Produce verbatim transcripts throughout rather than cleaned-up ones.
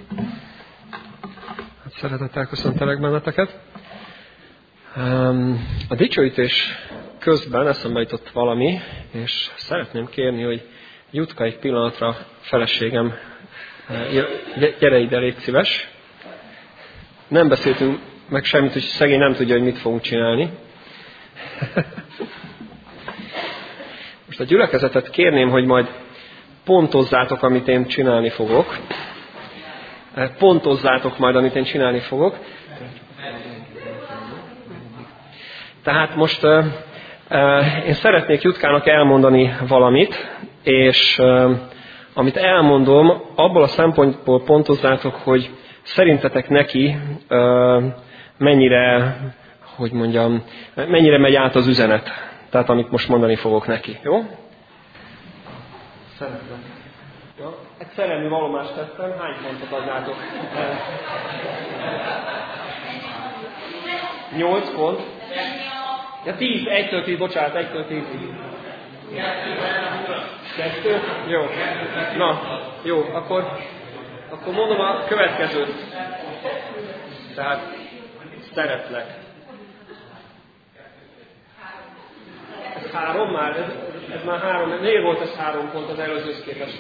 Hát szeretettel köszöntelek benneteket. A dicsőítés közben eszembe jutott valami, és szeretném kérni, hogy Jutka egy pillanatra, feleségem, gyere ide, légy szíves. Nem beszéltünk meg semmit, hogy szegény nem tudja, hogy mit fogunk csinálni. Most a gyülekezetet kérném, hogy majd pontozzátok, amit én csinálni fogok. Pontozzátok majd, amit én csinálni fogok. Tehát most uh, uh, én szeretnék Jutkának elmondani valamit, és uh, amit elmondom, abból a szempontból pontozzátok, hogy szerintetek neki uh, mennyire, hogy mondjam, mennyire megy át az üzenet. Tehát amit most mondani fogok neki. Jó? Szeretem. Ja, egy szerelmi vallomást tettem, hány pontot adnátok? Nyolc pont. Ja, tíz, egytől tíz, bocsánat, egytől tízig. Kettő? Jó. Na, jó, akkor, akkor mondom a következőt. Tehát, szeretlek. Ez három már? Ez, ez már három. Miért volt ez három pont az előzőhöz képest?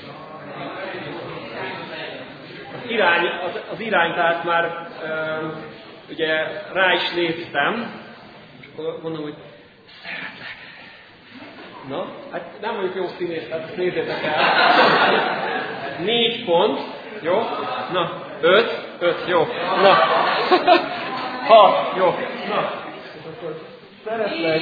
Az irány, az, az irány, tehát már uh, ugye rá is léptem, és akkor mondom, hogy szeretlek. Na, hát nem vagyok jó színész, tehát ezt nézzétek el. Négy pont, jó? Na, öt, öt, jó. Na, hat, jó. Na, és akkor szeretlek.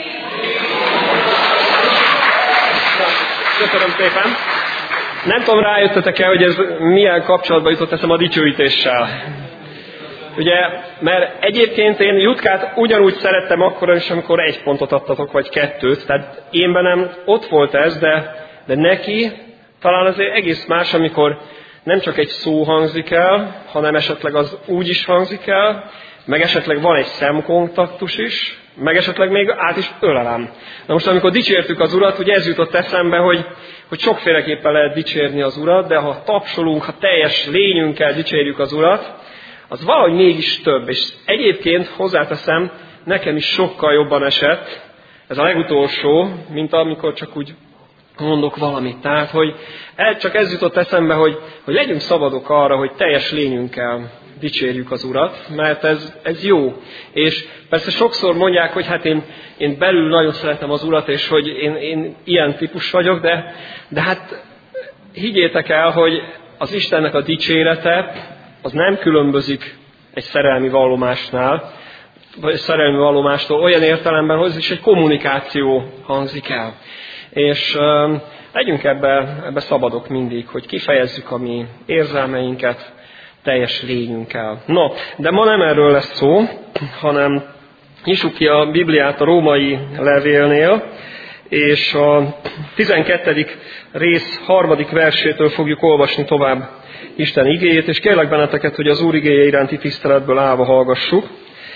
Na, köszönöm szépen. Nem tudom, rájöttetek-e, hogy ez milyen kapcsolatban jutott eszem a dicsőítéssel. Ugye, mert egyébként én Jutkát ugyanúgy szerettem akkor is, amikor egy pontot adtatok, vagy kettőt. Tehát én bennem ott volt ez, de, de neki talán azért egész más, amikor nem csak egy szó hangzik el, hanem esetleg az úgy is hangzik el, meg esetleg van egy szemkontaktus is, meg esetleg még át is ölelem. Na most, amikor dicsértük az Urat, ugye ez jutott eszembe, hogy, hogy sokféleképpen lehet dicsérni az Urat, de ha tapsolunk, ha teljes lényünkkel dicsérjük az Urat, az valahogy mégis több. És egyébként hozzáteszem, nekem is sokkal jobban esett ez a legutolsó, mint amikor csak úgy mondok valamit. Tehát, hogy csak ez jutott eszembe, hogy, hogy legyünk szabadok arra, hogy teljes lényünkkel dicsérjük az Urat, mert ez, ez jó. És persze sokszor mondják, hogy hát én, én belül nagyon szeretem az Urat, és hogy én, én ilyen típus vagyok, de, de hát higgyétek el, hogy az Istennek a dicsérete az nem különbözik egy szerelmi vallomásnál, vagy egy szerelmi vallomástól olyan értelemben, hogy ez is egy kommunikáció hangzik el. És uh, legyünk ebbe, ebbe szabadok mindig, hogy kifejezzük a mi érzelmeinket teljes lényünkkel. No, de ma nem erről lesz szó, hanem nyissuk ki a Bibliát a római levélnél, és a tizenkettedik rész harmadik versétől fogjuk olvasni tovább Isten igéjét, és kérlek benneteket, hogy az Úr igéje iránti tiszteletből állva hallgassuk.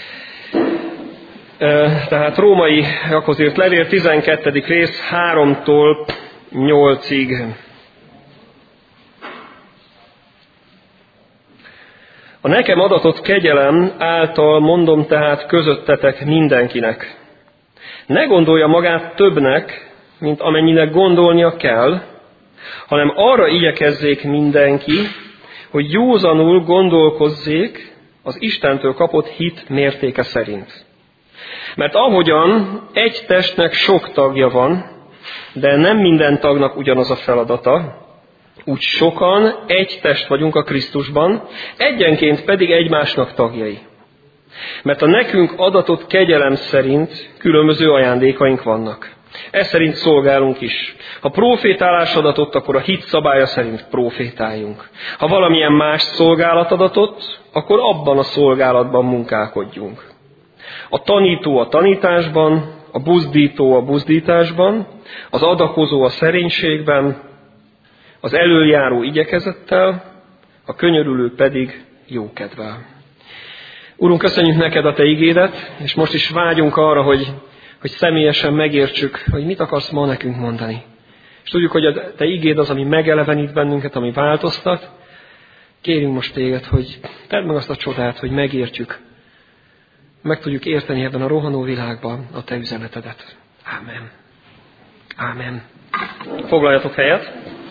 Tehát római írt levél tizenkettedik rész háromtól nyolcig. A nekem adatott kegyelem által mondom tehát közöttetek mindenkinek. Ne gondolja magát többnek, mint amennyinek gondolnia kell, hanem arra igyekezzék mindenki, hogy józanul gondolkozzék az Istentől kapott hit mértéke szerint. Mert ahogyan egy testnek sok tagja van, de nem minden tagnak ugyanaz a feladata, úgy sokan egy test vagyunk a Krisztusban, egyenként pedig egymásnak tagjai. Mert a nekünk adatott kegyelem szerint különböző ajándékaink vannak. Ez szerint szolgálunk is. Ha profétálás adatott, akkor a hit szabálya szerint profétáljunk. Ha valamilyen más szolgálat adatott, akkor abban a szolgálatban munkálkodjunk. A tanító a tanításban, a buzdító a buzdításban, az adakozó a szerénységben, az elöljáró igyekezettel, a könyörülő pedig jókedvel. Úrunk, köszönjük neked a te igédet, és most is vágyunk arra, hogy, hogy személyesen megértsük, hogy mit akarsz ma nekünk mondani. És tudjuk, hogy a te igéd az, ami megelevenít bennünket, ami változtat. kérjünk most téged, hogy tedd meg azt a csodát, hogy megértjük, meg tudjuk érteni ebben a rohanó világban a te üzenetedet. Ámen. Ámen. Foglaljatok helyet.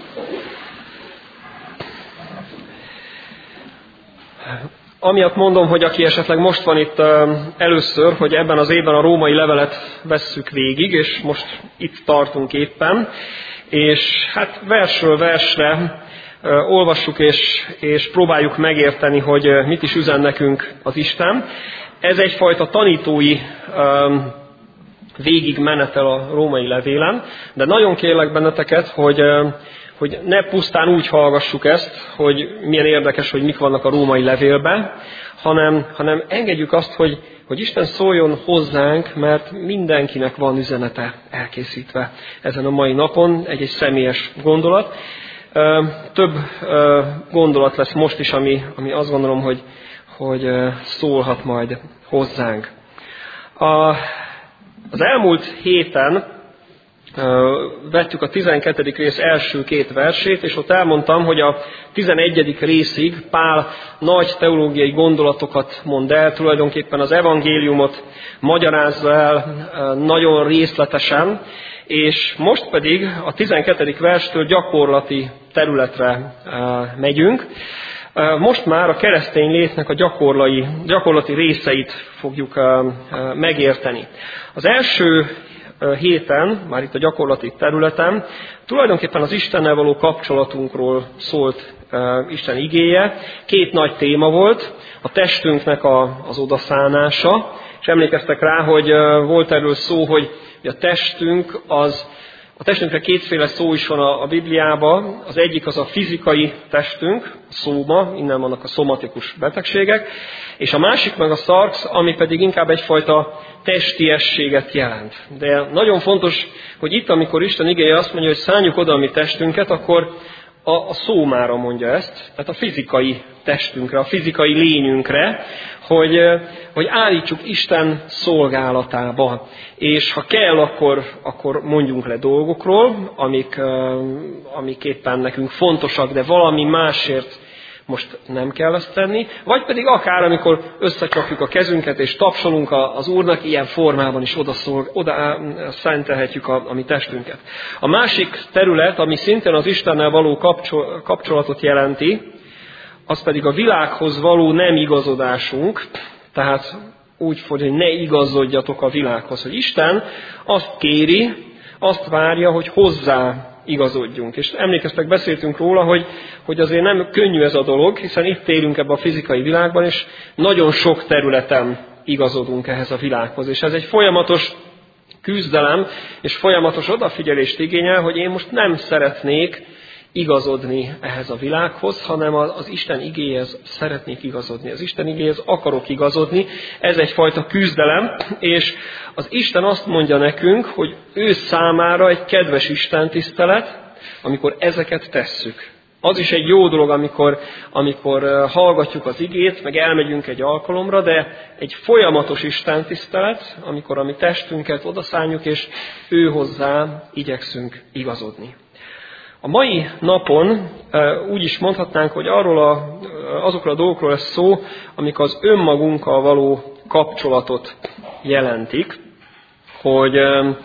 Amiatt mondom, hogy aki esetleg most van itt először, hogy ebben az évben a római levelet vesszük végig, és most itt tartunk éppen, és hát versről versre olvassuk és, és próbáljuk megérteni, hogy mit is üzen nekünk az Isten. Ez egyfajta tanítói végigmenetel a római levélen, de nagyon kérlek benneteket, hogy, hogy ne pusztán úgy hallgassuk ezt, hogy milyen érdekes, hogy mik vannak a római levélben, hanem, hanem engedjük azt, hogy, hogy Isten szóljon hozzánk, mert mindenkinek van üzenete elkészítve ezen a mai napon, egy-egy személyes gondolat. Több gondolat lesz most is, ami, ami azt gondolom, hogy, hogy szólhat majd hozzánk. A, az elmúlt héten vettük a tizenkettedik rész első két versét, és ott elmondtam, hogy a tizenegyedik részig Pál nagy teológiai gondolatokat mond el, tulajdonképpen az evangéliumot magyarázza el nagyon részletesen, és most pedig a tizenkettedik verstől gyakorlati területre megyünk. Most már a keresztény létnek a gyakorlati, gyakorlati részeit fogjuk megérteni. Az első héten, már itt a gyakorlati területen, tulajdonképpen az Istennel való kapcsolatunkról szólt Isten igéje. Két nagy téma volt, a testünknek a, az odaszánása, és emlékeztek rá, hogy volt erről szó, hogy a testünk az, a testünkre kétféle szó is van a, a Bibliában. Az egyik az a fizikai testünk, a szóma, innen vannak a szomatikus betegségek, és a másik meg a szarx, ami pedig inkább egyfajta testiességet jelent. De nagyon fontos, hogy itt, amikor Isten igéje azt mondja, hogy szálljuk oda a mi testünket, akkor a, a szómára mondja ezt, tehát a fizikai testünkre, a fizikai lényünkre, hogy, hogy állítsuk Isten szolgálatába. És ha kell, akkor, akkor mondjunk le dolgokról, amik, amik éppen nekünk fontosak, de valami másért most nem kell ezt tenni, vagy pedig akár, amikor összecsapjuk a kezünket és tapsolunk az Úrnak, ilyen formában is oda, szolg, oda szentelhetjük a, a mi testünket. A másik terület, ami szintén az Istennel való kapcsol, kapcsolatot jelenti, az pedig a világhoz való nem igazodásunk, tehát úgy fog, hogy ne igazodjatok a világhoz, hogy Isten azt kéri, azt várja, hogy hozzá igazodjunk. És emlékeztek, beszéltünk róla, hogy, hogy azért nem könnyű ez a dolog, hiszen itt élünk ebben a fizikai világban, és nagyon sok területen igazodunk ehhez a világhoz. És ez egy folyamatos küzdelem, és folyamatos odafigyelést igényel, hogy én most nem szeretnék igazodni ehhez a világhoz, hanem az Isten igéhez szeretnék igazodni. Az Isten igéhez akarok igazodni. Ez egyfajta küzdelem, és az Isten azt mondja nekünk, hogy ő számára egy kedves Isten tisztelet, amikor ezeket tesszük. Az is egy jó dolog, amikor, amikor hallgatjuk az igét, meg elmegyünk egy alkalomra, de egy folyamatos Isten tisztelet, amikor a mi testünket odaszálljuk, és ő hozzá igyekszünk igazodni. A mai napon úgy is mondhatnánk, hogy arról a, azokról a dolgokról lesz szó, amik az önmagunkkal való kapcsolatot jelentik, hogy,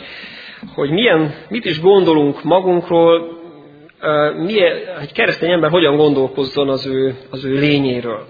hogy milyen, mit is gondolunk magunkról, milyen, egy keresztény ember hogyan gondolkozzon az ő, az ő lényéről.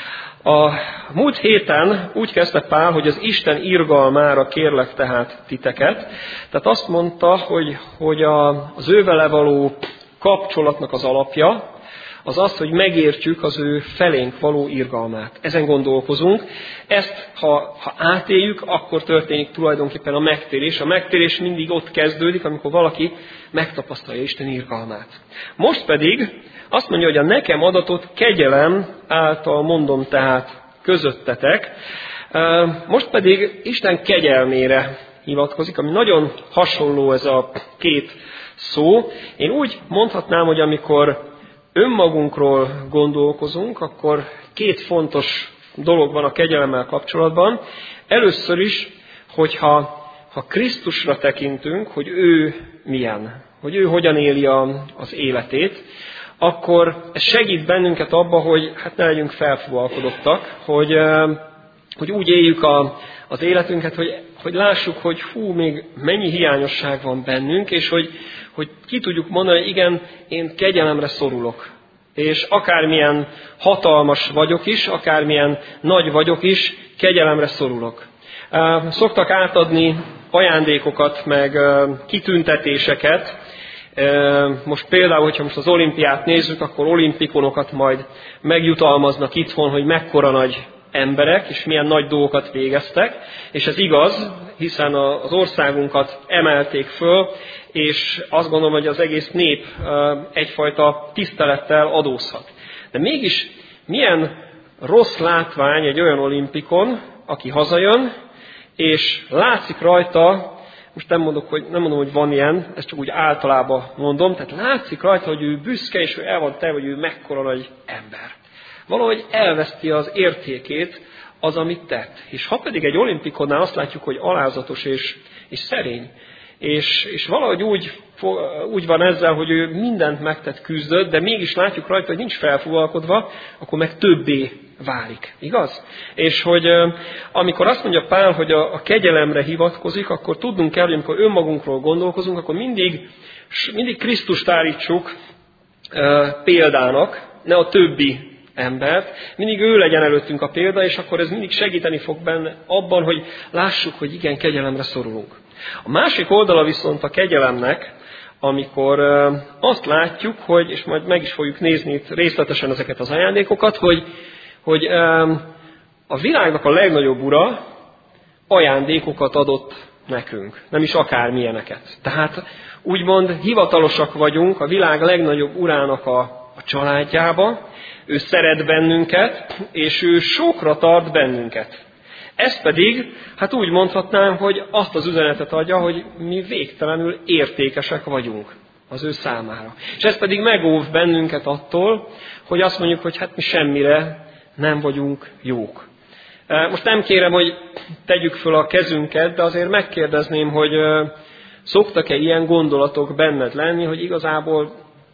A múlt héten úgy kezdte Pál, hogy az Isten irgalmára kérlek tehát titeket. Tehát azt mondta, hogy, hogy a, az ővele való kapcsolatnak az alapja, az az, hogy megértjük az ő felénk való irgalmát. Ezen gondolkozunk. Ezt, ha, ha átéljük, akkor történik tulajdonképpen a megtérés. A megtérés mindig ott kezdődik, amikor valaki megtapasztalja Isten irgalmát. Most pedig azt mondja, hogy a nekem adatot kegyelem által mondom tehát közöttetek. Most pedig Isten kegyelmére hivatkozik, ami nagyon hasonló ez a két szó. Én úgy mondhatnám, hogy amikor önmagunkról gondolkozunk, akkor két fontos dolog van a kegyelemmel kapcsolatban. Először is, hogyha ha Krisztusra tekintünk, hogy ő milyen, hogy ő hogyan éli a, az életét, akkor ez segít bennünket abba, hogy hát ne legyünk felfúvalkodottak, hogy, hogy úgy éljük a, az életünket, hogy, hogy lássuk, hogy hú, még mennyi hiányosság van bennünk, és hogy, hogy ki tudjuk mondani, hogy igen, én kegyelemre szorulok. És akármilyen hatalmas vagyok is, akármilyen nagy vagyok is, kegyelemre szorulok. Szoktak átadni ajándékokat, meg kitüntetéseket. Most például, hogyha most az olimpiát nézzük, akkor olimpikonokat majd megjutalmaznak itthon, hogy mekkora nagy emberek, és milyen nagy dolgokat végeztek. És ez igaz, hiszen az országunkat emelték föl, és azt gondolom, hogy az egész nép egyfajta tisztelettel adózhat. De mégis milyen rossz látvány egy olyan olimpikon, aki hazajön, és látszik rajta, most nem, mondok, hogy, nem mondom, hogy van ilyen, ezt csak úgy általában mondom, tehát látszik rajta, hogy ő büszke, és ő el van te, hogy ő mekkora nagy ember. Valahogy elveszti az értékét az, amit tett. És ha pedig egy olimpikonnál azt látjuk, hogy alázatos és, és szerény, és, és valahogy úgy, úgy van ezzel, hogy ő mindent megtett, küzdött, de mégis látjuk rajta, hogy nincs felfúvalkodva, akkor meg többé válik. Igaz? És hogy amikor azt mondja Pál, hogy a, a kegyelemre hivatkozik, akkor tudnunk kell, hogy amikor önmagunkról gondolkozunk, akkor mindig, mindig Krisztust állítsuk e, példának, ne a többi embert. Mindig ő legyen előttünk a példa, és akkor ez mindig segíteni fog benne abban, hogy lássuk, hogy igen, kegyelemre szorulunk. A másik oldala viszont a kegyelemnek, amikor azt látjuk, hogy, és majd meg is fogjuk nézni itt részletesen ezeket az ajándékokat, hogy, hogy a világnak a legnagyobb ura ajándékokat adott nekünk, nem is akármilyeneket. Tehát úgymond hivatalosak vagyunk a világ legnagyobb urának a, a családjába, ő szeret bennünket, és ő sokra tart bennünket. Ez pedig, hát úgy mondhatnám, hogy azt az üzenetet adja, hogy mi végtelenül értékesek vagyunk az ő számára. És ez pedig megóv bennünket attól, hogy azt mondjuk, hogy hát mi semmire nem vagyunk jók. Most nem kérem, hogy tegyük föl a kezünket, de azért megkérdezném, hogy szoktak-e ilyen gondolatok benned lenni, hogy igazából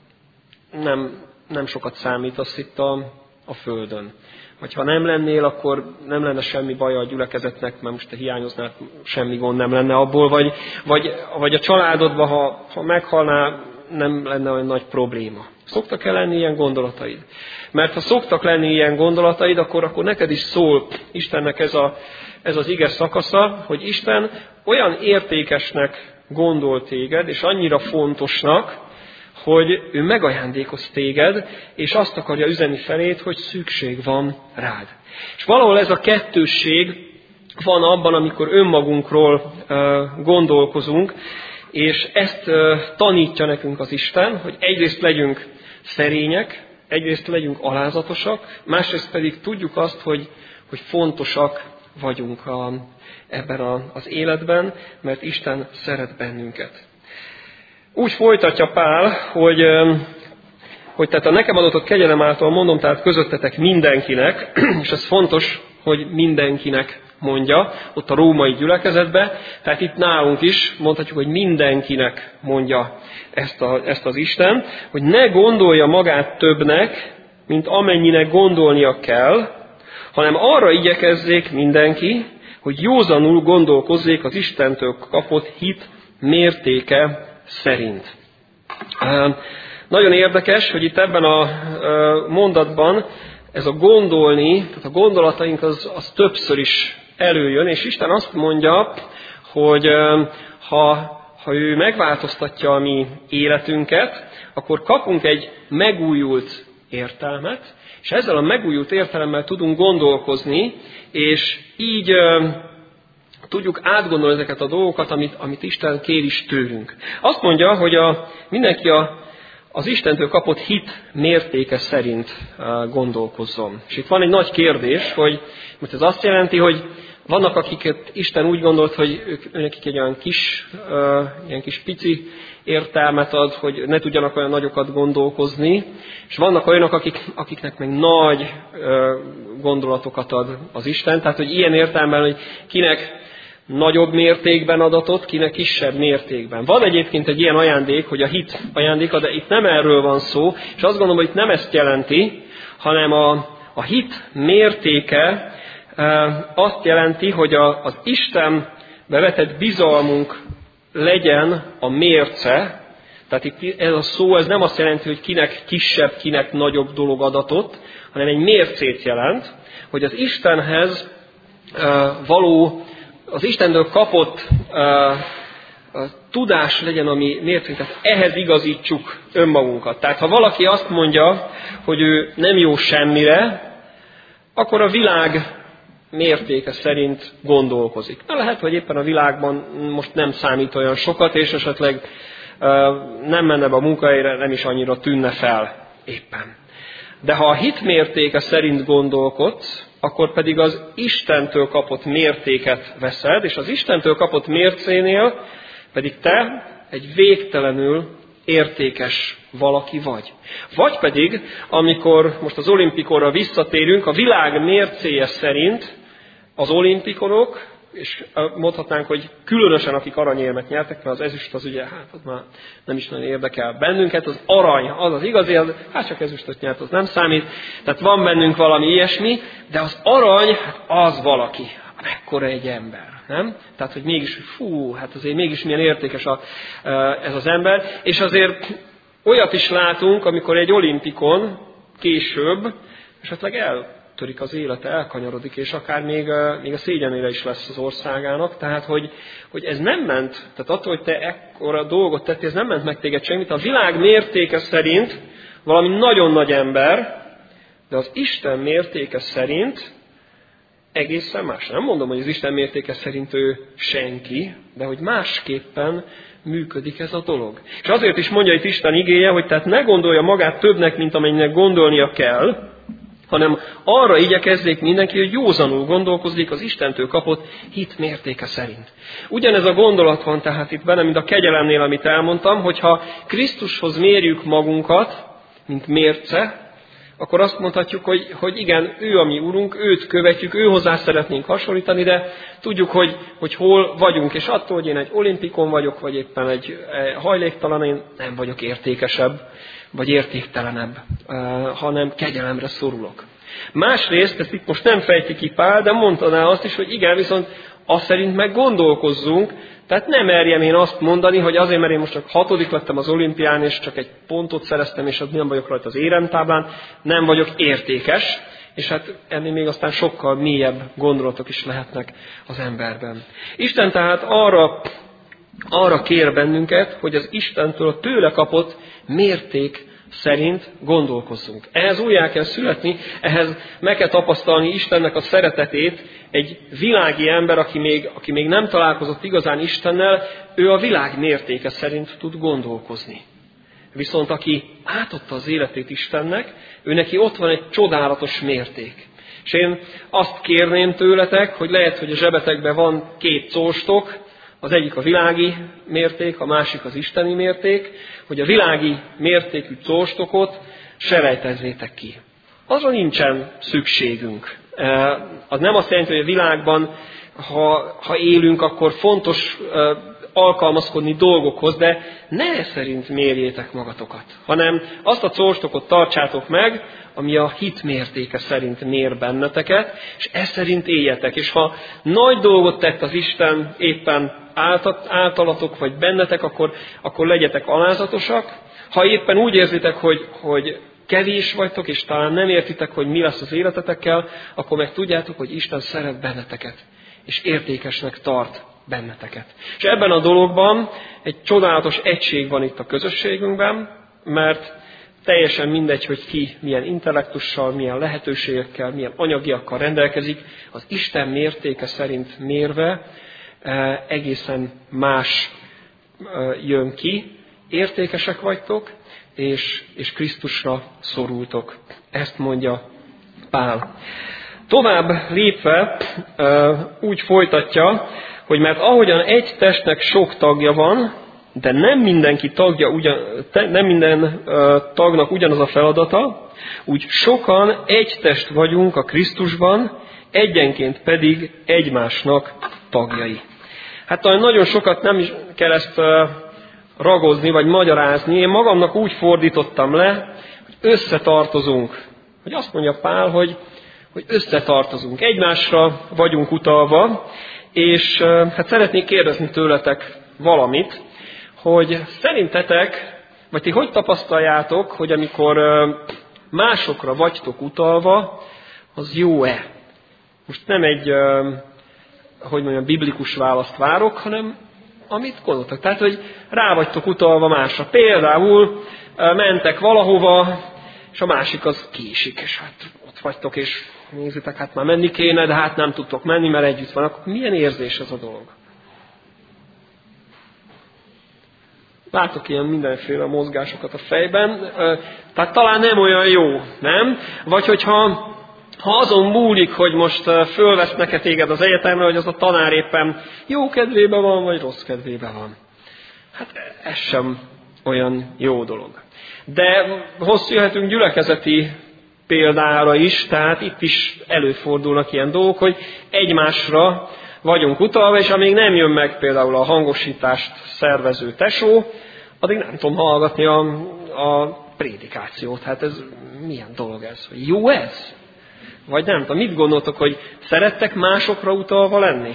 nem, nem sokat számítasz itt a, a földön. Vagy ha nem lennél, akkor nem lenne semmi baja a gyülekezetnek, mert most te hiányoznál, semmi gond nem lenne abból, vagy, vagy, vagy a családodban, ha, ha meghalnál, nem lenne olyan nagy probléma. Szoktak-e lenni ilyen gondolataid? Mert ha szoktak lenni ilyen gondolataid, akkor, akkor neked is szól Istennek ez, a, ez az ige szakasza, hogy Isten olyan értékesnek gondol téged, és annyira fontosnak, hogy ő megajándékoz téged, és azt akarja üzenni felét, hogy szükség van rád. És valahol ez a kettősség van abban, amikor önmagunkról gondolkozunk, és ezt tanítja nekünk az Isten, hogy egyrészt legyünk szerények, egyrészt legyünk alázatosak, másrészt pedig tudjuk azt, hogy, hogy fontosak vagyunk a, ebben a, az életben, mert Isten szeret bennünket. Úgy folytatja Pál, hogy, hogy tehát a nekem adatott kegyelem által mondom, tehát közöttetek mindenkinek, és ez fontos, hogy mindenkinek mondja, ott a római gyülekezetben, tehát itt nálunk is mondhatjuk, hogy mindenkinek mondja ezt, a, ezt az Isten, hogy ne gondolja magát többnek, mint amennyinek gondolnia kell, hanem arra igyekezzék mindenki, hogy józanul gondolkozzék az Istentől kapott hit mértéke szerint. Nagyon érdekes, hogy itt ebben a mondatban ez a gondolni, tehát a gondolataink az, az többször is előjön, és Isten azt mondja, hogy ha, ha ő megváltoztatja a mi életünket, akkor kapunk egy megújult értelmet, és ezzel a megújult értelemmel tudunk gondolkozni, és így tudjuk átgondolni ezeket a dolgokat, amit, amit Isten kér is tőlünk. Azt mondja, hogy a, mindenki a, az Istentől kapott hit mértéke szerint gondolkozzon. És itt van egy nagy kérdés, hogy most ez azt jelenti, hogy vannak, akiket Isten úgy gondolt, hogy ők, nekik egy olyan kis, uh, ilyen kis pici értelmet ad, hogy ne tudjanak olyan nagyokat gondolkozni, és vannak olyanok, akik, akiknek meg nagy uh, gondolatokat ad az Isten, tehát hogy ilyen értelemben, hogy kinek nagyobb mértékben adatot, kinek kisebb mértékben. Van egyébként egy ilyen ajándék, hogy a hit ajándéka, de itt nem erről van szó, és azt gondolom, hogy itt nem ezt jelenti, hanem a, a hit mértéke e, azt jelenti, hogy a, az Istenbe vetett bizalmunk legyen a mérce. Tehát itt ez a szó, ez nem azt jelenti, hogy kinek kisebb, kinek nagyobb dolog adatot, hanem egy mércét jelent, hogy az Istenhez e, való, az Istentől kapott e, tudás legyen a mi mércénk, tehát ehhez igazítsuk önmagunkat. Tehát ha valaki azt mondja, hogy ő nem jó semmire, akkor a világ mértéke szerint gondolkozik. Na, lehet, hogy éppen a világban most nem számít olyan sokat, és esetleg uh, nem menne be a munkahelyre, nem is annyira tűnne fel éppen. De ha a hit mértéke szerint gondolkodsz, akkor pedig az Istentől kapott mértéket veszed, és az Istentől kapott mércénél pedig te egy végtelenül értékes valaki vagy. Vagy pedig, amikor most az olimpikonra visszatérünk, a világ mércéje szerint az olimpikonok, és mondhatnánk, hogy különösen akik aranyérmet nyertek, mert az ezüst az ugye, hát az már nem is nagyon érdekel bennünket, az arany, az az igazi, az, hát csak ezüstöt nyert, az nem számít, tehát van bennünk valami ilyesmi, de az arany, hát az valaki, mekkora egy ember. Nem? Tehát, hogy mégis, fú, hát azért mégis milyen értékes a, ez az ember. És azért olyat is látunk, amikor egy olimpikon később esetleg eltörik az élete, elkanyarodik, és akár még, még a szégyenére is lesz az országának. Tehát, hogy, hogy ez nem ment, tehát attól, hogy te ekkora dolgot tettél, ez nem ment meg téged semmit. A világ mértéke szerint valami nagyon nagy ember, de az Isten mértéke szerint egészen más. Nem mondom, hogy az Isten mértéke szerint ő senki, de hogy másképpen működik ez a dolog. És azért is mondja itt Isten igéje, hogy tehát ne gondolja magát többnek, mint amennyinek gondolnia kell, hanem arra igyekezzék mindenki, hogy józanul gondolkozzék az Istentől kapott hit mértéke szerint. Ugyanez a gondolat van tehát itt benne, mint a kegyelemnél, amit elmondtam, hogyha Krisztushoz mérjük magunkat, mint mérce, akkor azt mondhatjuk, hogy, hogy igen, ő a mi Urunk, őt követjük, ő hozzá szeretnénk hasonlítani, de tudjuk, hogy, hogy hol vagyunk, és attól, hogy én egy olimpikon vagyok, vagy éppen egy hajléktalan, én nem vagyok értékesebb, vagy értéktelenebb, hanem kegyelemre szorulok. Másrészt, ezt itt most nem fejti ki Pál, de mondaná azt is, hogy igen, viszont azt szerint meg gondolkozzunk, tehát nem merjem én azt mondani, hogy azért, mert én most csak hatodik lettem az olimpián, és csak egy pontot szereztem, és nem vagyok rajta az éremtáblán, nem vagyok értékes, és hát ennél még aztán sokkal mélyebb gondolatok is lehetnek az emberben. Isten tehát arra, arra kér bennünket, hogy az Istentől tőle kapott mérték szerint gondolkozzunk. Ehhez újjá kell születni, ehhez meg kell tapasztalni Istennek a szeretetét. Egy világi ember, aki még, aki még nem találkozott igazán Istennel, ő a világ mértéke szerint tud gondolkozni. Viszont aki átadta az életét Istennek, ő neki ott van egy csodálatos mérték. És én azt kérném tőletek, hogy lehet, hogy a zsebetekben van két cóstok, az egyik a világi mérték, a másik az isteni mérték, hogy a világi mértékű cóstokot selejtezzétek ki. Azra nincsen szükségünk. Az nem azt jelenti, hogy a világban, ha, ha élünk, akkor fontos alkalmazkodni dolgokhoz, de ne ez szerint mérjétek magatokat, hanem azt a cóstokot tartsátok meg, ami a hit mértéke szerint mér benneteket, és ez szerint éljetek. És ha nagy dolgot tett az Isten éppen általatok vagy bennetek, akkor, akkor legyetek alázatosak. Ha éppen úgy érzitek, hogy, hogy kevés vagytok, és talán nem értitek, hogy mi lesz az életetekkel, akkor meg tudjátok, hogy Isten szeret benneteket, és értékesnek tart benneteket. És ebben a dologban egy csodálatos egység van itt a közösségünkben, mert teljesen mindegy, hogy ki milyen intellektussal, milyen lehetőségekkel, milyen anyagiakkal rendelkezik, az Isten mértéke szerint mérve egészen más jön ki. Értékesek vagytok, és, és Krisztusra szorultok. Ezt mondja Pál. Tovább lépve úgy folytatja, hogy mert ahogyan egy testnek sok tagja van, de nem mindenki tagja ugyan, nem minden tagnak ugyanaz a feladata, úgy sokan egy test vagyunk a Krisztusban, egyenként pedig egymásnak tagjai. hát talán nagyon sokat nem is kell ezt ragozni, vagy magyarázni. Én magamnak úgy fordítottam le, hogy összetartozunk. Hogy azt mondja Pál, hogy, hogy összetartozunk. Egymásra vagyunk utalva, és hát szeretnék kérdezni tőletek valamit, hogy szerintetek, vagy ti hogy tapasztaljátok, hogy amikor másokra vagytok utalva, az jó-e? Most nem egy, hogy mondjam, biblikus választ várok, hanem amit gondoltak. Tehát, hogy rá vagytok utalva másra. Például mentek valahova, és a másik az kiesik, és hát ott vagytok, és nézzétek, hát már menni kéne, de hát nem tudtok menni, mert együtt van. Akkor milyen érzés ez a dolog? Látok ilyen mindenféle mozgásokat a fejben, tehát talán nem olyan jó, nem? Vagy hogyha ha azon múlik, hogy most fölvesznek-e téged az egyetemre, hogy az a tanár éppen jó kedvében van, vagy rossz kedvében van. Hát ez sem olyan jó dolog. De hosszú jöhetünk gyülekezeti példára is, tehát itt is előfordulnak ilyen dolgok, hogy egymásra vagyunk utalva, és amíg nem jön meg például a hangosítást szervező tesó, addig nem tudom hallgatni a, a prédikációt. Hát ez milyen dolog ez? Jó ez? Vagy nem tudom, mit gondoltok, hogy szerettek másokra utalva lenni?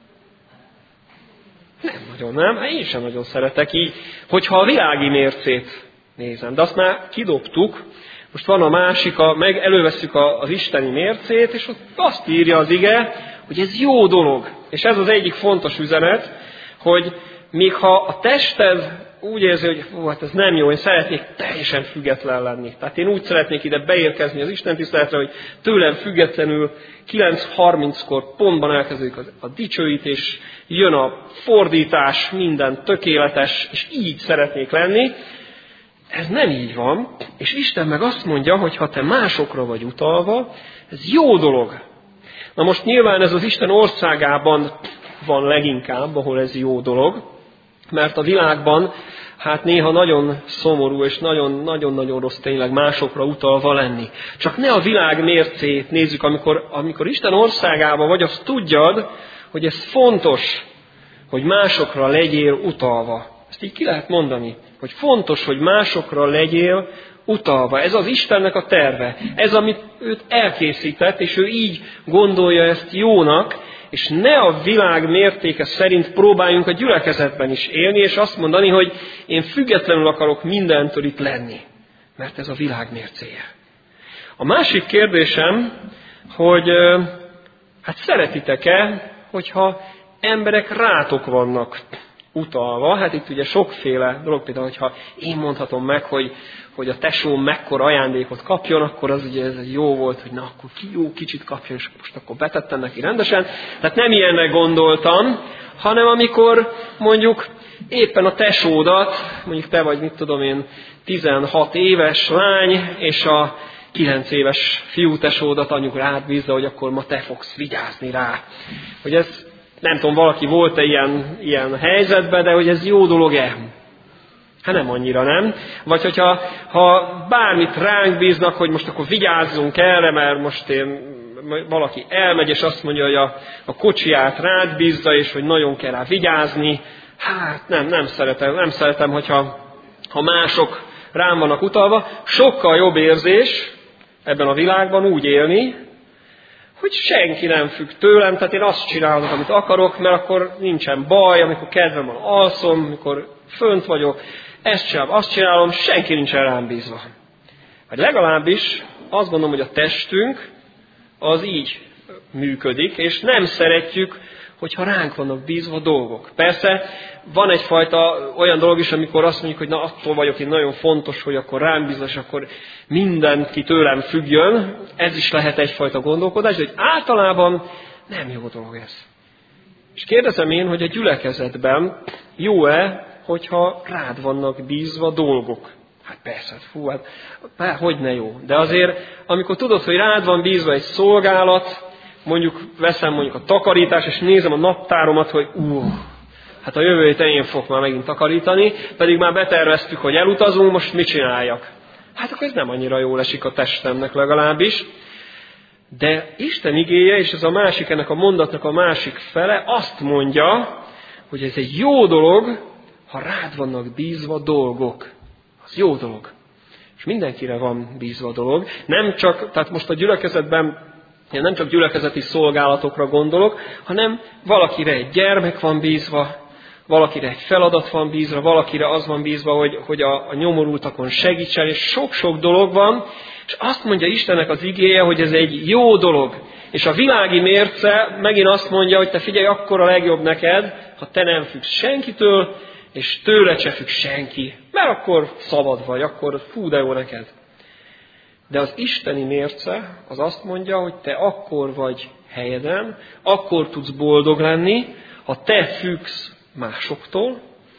Nem nagyon, nem? Hát én sem nagyon szeretek így, hogyha a világi mércét nézem. De azt már kidobtuk, most van a másik, a, meg elővesszük a, az isteni mércét, és ott azt írja az ige, hogy ez jó dolog. És ez az egyik fontos üzenet, hogy még ha a tested úgy érzi, hogy hú, hát ez nem jó, én szeretnék teljesen független lenni. Tehát én úgy szeretnék ide beérkezni az Isten tiszteletre, hogy tőlem függetlenül kilenc harminckor pontban elkezdődik a dicsőítés, jön a fordítás, minden tökéletes, és így szeretnék lenni. Ez nem így van, és Isten meg azt mondja, hogy ha te másokra vagy utalva, ez jó dolog. Na most nyilván ez az Isten országában van leginkább, ahol ez jó dolog, mert a világban hát néha nagyon szomorú és nagyon-nagyon rossz tényleg másokra utalva lenni. Csak ne a világ mércét nézzük, amikor, amikor Isten országában vagy, azt tudjad, hogy ez fontos, hogy másokra legyél utalva. Ezt így ki lehet mondani, hogy fontos, hogy másokra legyél utalva. Ez az Istennek a terve. Ez, amit őt elkészített, és ő így gondolja ezt jónak, és ne a világ mértéke szerint próbáljunk a gyülekezetben is élni, és azt mondani, hogy én függetlenül akarok mindentől itt lenni, mert ez a világ mércéje. A másik kérdésem, hogy hát szeretitek-e, hogyha emberek rátok vannak utalva? Hát itt ugye sokféle dolog, például, hogyha én mondhatom meg, hogy, hogy a tesóm mekkora ajándékot kapjon, akkor az ugye ez jó volt, hogy na, akkor ki jó kicsit kapjon, és most akkor betettem neki rendesen. Tehát nem ilyennek gondoltam, hanem amikor mondjuk éppen a tesódat, mondjuk te vagy, mit tudom én, tizenhat éves lány, és a kilenc éves fiú tesódat anyuk rád bízza, hogy akkor ma te fogsz vigyázni rá. Hogy ez, nem tudom, valaki volt-e ilyen, ilyen helyzetben, de hogy ez jó dolog-e? Hát nem annyira, nem? Vagy hogyha ha bármit ránk bíznak, hogy most akkor vigyázzunk erre, mert most én, valaki elmegy, és azt mondja, hogy a, a kocsiját rád bízza, és hogy nagyon kell rá vigyázni. Hát nem, nem szeretem, nem szeretem, hogyha ha mások rám vannak utalva. Sokkal jobb érzés ebben a világban úgy élni, hogy senki nem függ tőlem, tehát én azt csinálok, amit akarok, mert akkor nincsen baj, amikor kedvem van, alszom, amikor fönt vagyok, ezt csinálom, azt csinálom, senki nincsen rám bízva. Vagy legalábbis azt gondolom, hogy a testünk az így működik, és nem szeretjük, hogyha ránk vannak bízva dolgok. Persze van egyfajta olyan dolog is, amikor azt mondjuk, hogy na attól vagyok én nagyon fontos, hogy akkor rám bízva, és akkor mindenki tőlem függjön. Ez is lehet egyfajta gondolkodás, de hogy általában nem jó dolog ez. És kérdezem én, hogy a gyülekezetben jó-e, hogyha rád vannak bízva dolgok? Hát persze, fú, hát, hát hogy ne jó. De azért, amikor tudod, hogy rád van bízva egy szolgálat, mondjuk veszem mondjuk a takarítás, és nézem a naptáromat, hogy ú, hát a jövő héten én fogok már megint takarítani, pedig már beterveztük, hogy elutazunk, most mit csináljak? Hát akkor ez nem annyira jól esik a testemnek legalábbis. De Isten igéje, és ez a másik, ennek a mondatnak a másik fele azt mondja, hogy ez egy jó dolog, ha rád vannak bízva dolgok. Az jó dolog. És mindenkire van bízva dolog. Nem csak, tehát most a gyülekezetben én nem csak gyülekezeti szolgálatokra gondolok, hanem valakire egy gyermek van bízva, valakire egy feladat van bízva, valakire az van bízva, hogy, hogy a, a nyomorultakon segítsen, és sok-sok dolog van, és azt mondja Istennek az igéje, hogy ez egy jó dolog. És a világi mérce megint azt mondja, hogy te figyelj, akkor a legjobb neked, ha te nem függsz senkitől, és tőled se függ senki, mert akkor szabad vagy, akkor fú, de jó neked. De az isteni mérce az azt mondja, hogy te akkor vagy helyeden, akkor tudsz boldog lenni, ha te függsz másoktól,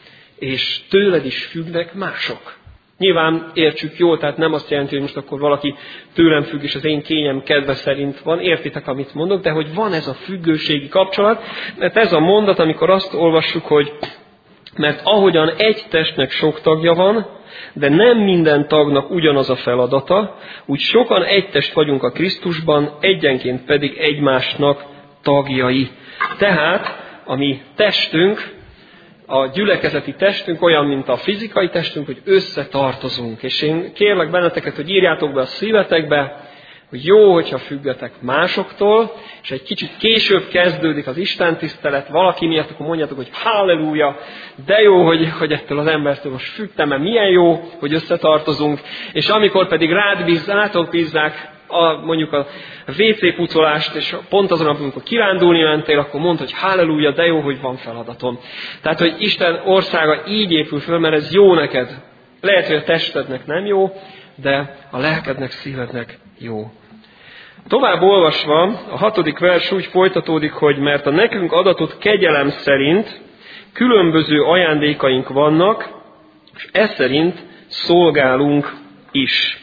és tőled is függnek mások. Nyilván értsük jól, tehát nem azt jelenti, hogy most akkor valaki tőlem függ, és az én kényem kedve szerint van. Értitek, amit mondok, de hogy van ez a függőségi kapcsolat, mert ez a mondat, amikor azt olvassuk, hogy mert ahogyan egy testnek sok tagja van, de nem minden tagnak ugyanaz a feladata, úgy sokan egy test vagyunk a Krisztusban, egyenként pedig egymásnak tagjai. Tehát a mi testünk, a gyülekezeti testünk olyan, mint a fizikai testünk, hogy összetartozunk. És én kérlek benneteket, hogy írjátok be a szívetekbe, hogy jó, hogyha függetek másoktól, és egy kicsit később kezdődik az istentisztelet, valaki miatt, akkor mondjátok, hogy halleluja, de jó, hogy, hogy ettől az embertől most függtem, mert milyen jó, hogy összetartozunk, és amikor pedig rád bíz, rátok bízzák a, mondjuk a vé cé pucolást, és pont azon, amikor kirándulni mentél, akkor mondd, hogy halleluja, de jó, hogy van feladatom. Tehát, hogy Isten országa így épül föl, mert ez jó neked. Lehet, hogy a testednek nem jó, de a lelkednek, szívednek jó. Tovább olvasva, a hatodik vers úgy folytatódik, hogy mert a nekünk adatott kegyelem szerint különböző ajándékaink vannak, és ez szerint szolgálunk is.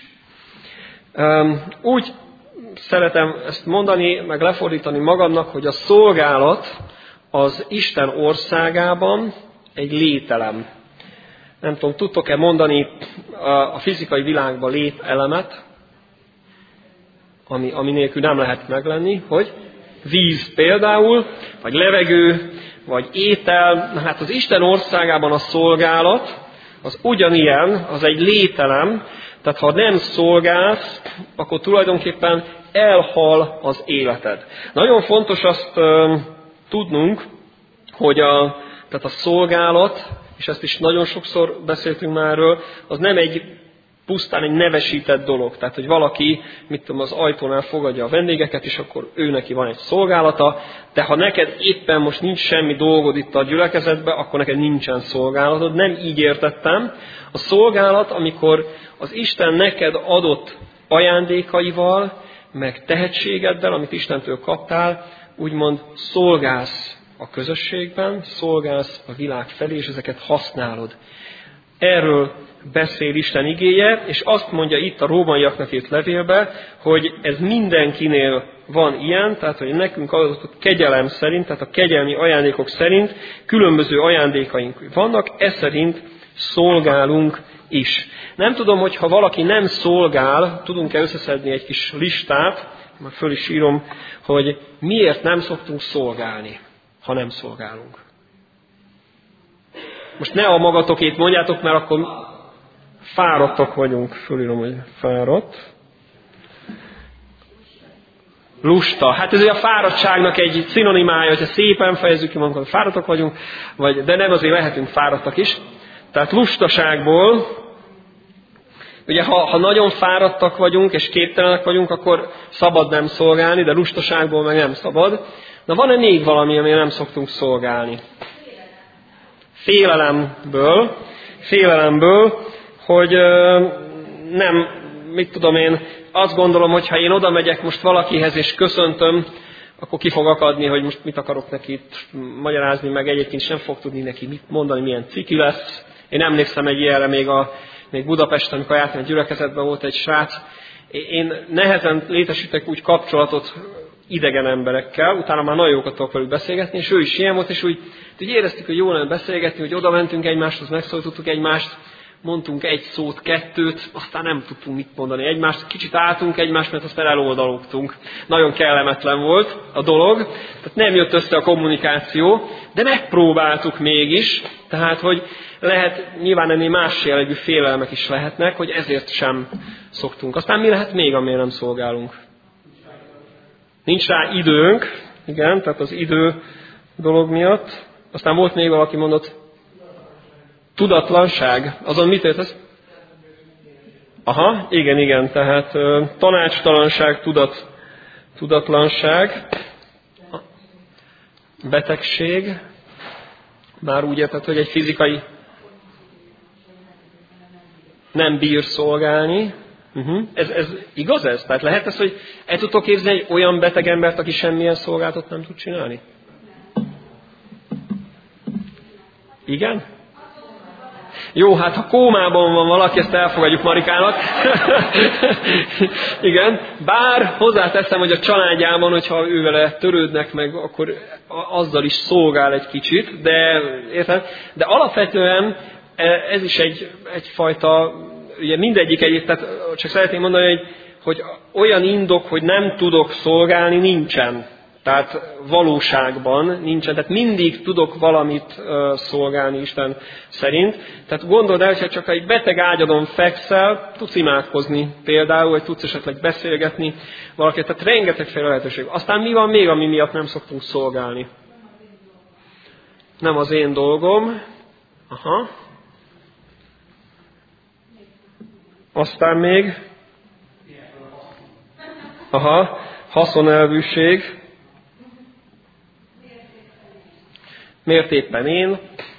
Úgy szeretem ezt mondani, meg lefordítani magamnak, hogy a szolgálat az Isten országában egy lételem. Nem tudom, tudtok-e mondani a fizikai világban lételemet, ami, ami nélkül nem lehet meglenni, hogy víz például, vagy levegő, vagy étel. Na hát az Isten országában a szolgálat az ugyanilyen, az egy lételem, tehát ha nem szolgálsz, akkor tulajdonképpen elhal az életed. Nagyon fontos azt uh, tudnunk, hogy a, tehát a szolgálat, és ezt is nagyon sokszor beszéltünk már erről, az nem egy pusztán egy nevesített dolog. Tehát, hogy valaki, mit tudom, az ajtónál fogadja a vendégeket, és akkor ő neki van egy szolgálata, de ha neked éppen most nincs semmi dolgod itt a gyülekezetben, akkor neked nincsen szolgálatod. Nem így értettem. A szolgálat, amikor az Isten neked adott ajándékaival, meg tehetségeddel, amit Istentől kaptál, úgymond szolgálsz a közösségben, szolgálsz a világ felé, és ezeket használod. Erről beszél Isten igéje, és azt mondja itt a rómaiaknak írt levélbe, hogy ez mindenkinél van ilyen, tehát hogy nekünk adott kegyelem szerint, tehát a kegyelmi ajándékok szerint különböző ajándékaink vannak, ez szerint szolgálunk is. Nem tudom, hogy ha valaki nem szolgál, tudunk-e összeszedni egy kis listát, már föl is írom, hogy miért nem szoktunk szolgálni, ha nem szolgálunk. Most ne a magatokét mondjátok, mert akkor fáradtak vagyunk. Fölírom, hogy fáradt. Lusta. Hát ez a fáradtságnak egy szinonimája, hogyha szépen fejezzük ki magunkat, fáradtak vagyunk, vagy, de nem, azért lehetünk fáradtak is. Tehát lustaságból, ugye ha, ha nagyon fáradtak vagyunk, és képtelenek vagyunk, akkor szabad nem szolgálni, de lustaságból meg nem szabad. Na van-e még valami, amire nem szoktunk szolgálni? Félelemből, félelemből, hogy ö, nem, mit tudom én, azt gondolom, hogy ha én oda megyek most valakihez és köszöntöm, akkor ki fog akadni, hogy most mit akarok neki itt magyarázni, meg egyébként sem fog tudni neki mit mondani, milyen ciki lesz. Én emlékszem egy ilyenre még, a, még Budapesten, amikor jártam egy gyülekezetben, volt egy srác. Én nehezen létesítek úgy kapcsolatot idegen emberekkel, utána már nagyon jókat tudok velük beszélgetni, és ő is ilyen volt, és úgy, úgy éreztük, hogy jó lenne beszélgetni, hogy oda mentünk egymáshoz, megszólítottuk egymást, mondtunk egy szót, kettőt, aztán nem tudtunk mit mondani egymást, kicsit álltunk egymást, mert aztán eloldalogtunk. Nagyon kellemetlen volt a dolog, tehát nem jött össze a kommunikáció, de megpróbáltuk mégis, tehát, hogy lehet, nyilván ennél más jellegű félelmek is lehetnek, hogy ezért sem szoktunk. Aztán mi lehet még, amiért nem szolgálunk? Nincs rá időnk, igen, tehát az idő dolog miatt. Aztán volt még valaki mondott, tudatlanság. Azon mit értesz? Aha, igen, igen, tehát uh, tanácstalanság, tudat, tudatlanság, betegség, már úgy érted, hogy egy fizikai nem bír szolgálni. Uh-huh. Ez, ez igaz ez? Tehát lehet ez, hogy el tudtok képzelni egy olyan beteg embert, aki semmilyen szolgálatot nem tud csinálni? Igen? Jó, hát ha kómában van valaki, ezt elfogadjuk Marikának. Igen, bár hozzáteszem, hogy a családjában, hogyha ővele törődnek meg, akkor azzal is szolgál egy kicsit, de érted? De alapvetően ez is egy, egyfajta, ugye mindegyik egyik, tehát csak szeretném mondani, hogy, hogy olyan indok, hogy nem tudok szolgálni, nincsen. Tehát valóságban nincsen. Tehát mindig tudok valamit uh, szolgálni Isten szerint. Tehát gondold el, hogyha csak egy beteg ágyadon fekszel, tudsz imádkozni például, vagy tudsz esetleg beszélgetni valakit. Tehát rengetegféle lehetőség. Aztán mi van még, ami miatt nem szoktunk szolgálni? Nem az én dolgom. Aha. Aztán még. Aha. Haszonelvűség. Miért éppen én?